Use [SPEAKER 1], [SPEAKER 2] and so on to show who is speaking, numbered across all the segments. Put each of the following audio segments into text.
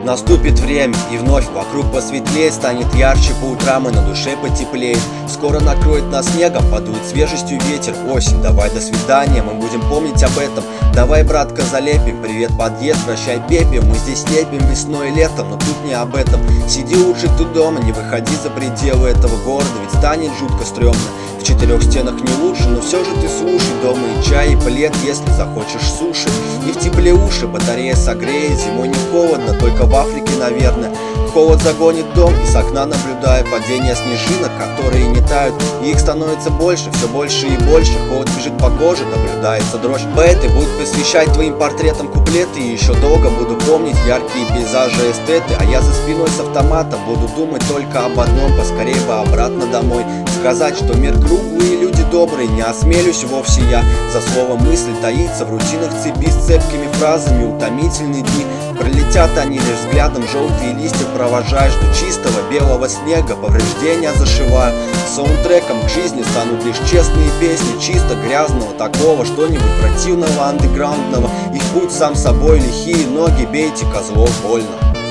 [SPEAKER 1] Наступит время, и вновь вокруг посветлеет, станет ярче по утрам и на душе потеплеет. Скоро накроет нас снегом, подует свежестью ветер. Осень, давай до свидания, мы будем помнить об этом. Давай, братка, залепим, привет, подъезд, прощай, пепел. Мы здесь лепим весной и летом, но тут не об этом. Сиди лучше тут дома, не выходи за пределы этого города, ведь станет жутко стрёмно. В четырех стенах не лучше, но все же ты слушай. Дома и чай, и плед, если захочешь суши. И в тепле уши батарея согреет. Зимой не холодно, только в Африке, наверное. Холод загонит дом, и с окна наблюдаю падение снежинок, которые не тают, и их становится больше, все больше и больше. Холод бежит по коже, наблюдается дрожь. Поэты будут посвящать твоим портретам куплеты, и еще долго буду помнить яркие пейзажи эстеты. А я за спиной с автоматом буду думать только об одном: поскорее бы обратно домой. Сказать, что мир круглый и люди добрые, не осмелюсь вовсе я. За слово мысль таится в рутинах цепи с цепкими фразами. Утомительные дни пролетят они лишь взглядом, желтые листья провожая. Жду чистого белого снега, повреждения зашиваю. Саундтреком к жизни станут лишь честные песни, чисто грязного такого, что-нибудь противного, андеграундного. Их путь сам собой, лихие ноги, бейте козлов больно.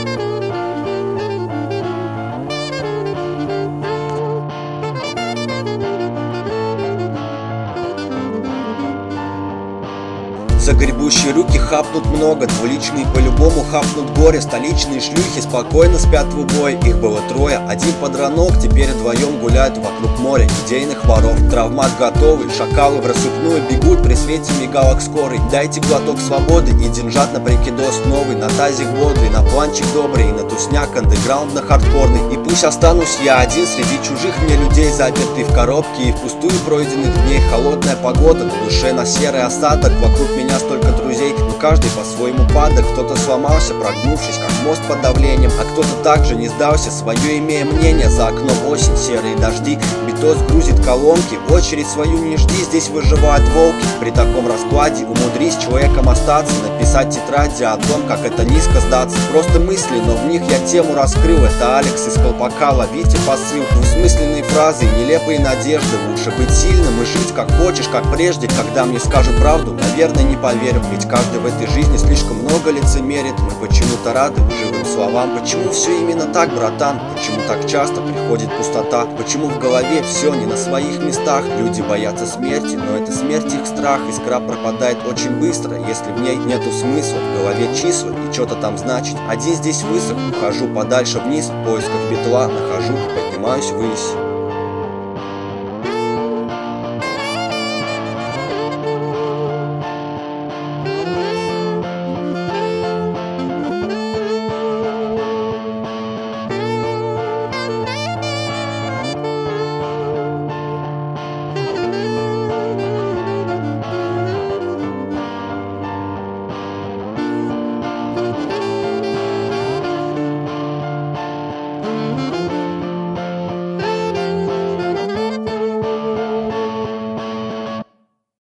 [SPEAKER 1] Загребущие руки хапнут много, двуличные по-любому хапнут горе. Столичные шлюхи спокойно спят в убой. Их было трое, один подранок, теперь вдвоем гуляют вокруг моря идейных воров. Травмат готовый, шакалы в рассыпную бегут при свете мигалок скорой. Дайте глоток свободы и деньжат на прикидос новый. На тазик бодрый, на планчик добрый, и на тусняк андеграундно-хардкорный. И пусть останусь я один среди чужих мне людей, запертый в коробке и впустую пройденных дней. Холодная погода, на душе на серый осадок, вокруг меня столько друзей, но каждый по-своему падок. Кто-то сломался, прогнувшись, как мост под давлением, а кто-то также не сдался, свое имея мнение. За окном осень, серые дожди, битос грузит колонки. Очередь свою не жди, здесь выживают волки. При таком раскладе умудрись человеком остаться, написать тетради о том, как это низко сдаться. Просто мысли, но в них я тему раскрыл. Это Алекс из колпака, ловите посыл. Двусмысленные фразы и нелепые надежды. Лучше быть сильным и жить как хочешь, как прежде. Когда мне скажут правду, наверное, не поверю, ведь каждый в этой жизни слишком много лицемерит. Мы почему-то рады живым словам. Почему все именно так, братан? Почему так часто приходит пустота? Почему в голове все не на своих местах? Люди боятся смерти, но это смерть их страх. Искра пропадает очень быстро, если в ней нету смысла. В голове числа и что-то там значит. Один здесь высох, ухожу подальше вниз, в поисках бетла нахожу и поднимаюсь ввысь.